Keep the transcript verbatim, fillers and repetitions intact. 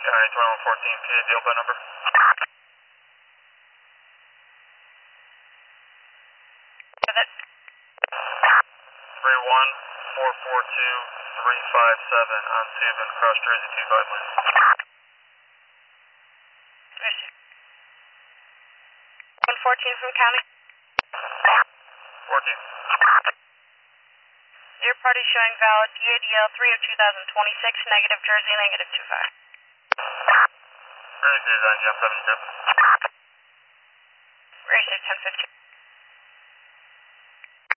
Alright, twenty-one fourteen, P A deal by number. With it. three one four four two three five seven on tube and cross Jersey two five lane. one fourteen from county. fourteen. Your party showing valid P A D L three of two thousand twenty-six, negative Jersey, negative two five. Jersey is on jump seven two. Racer ten fifteen.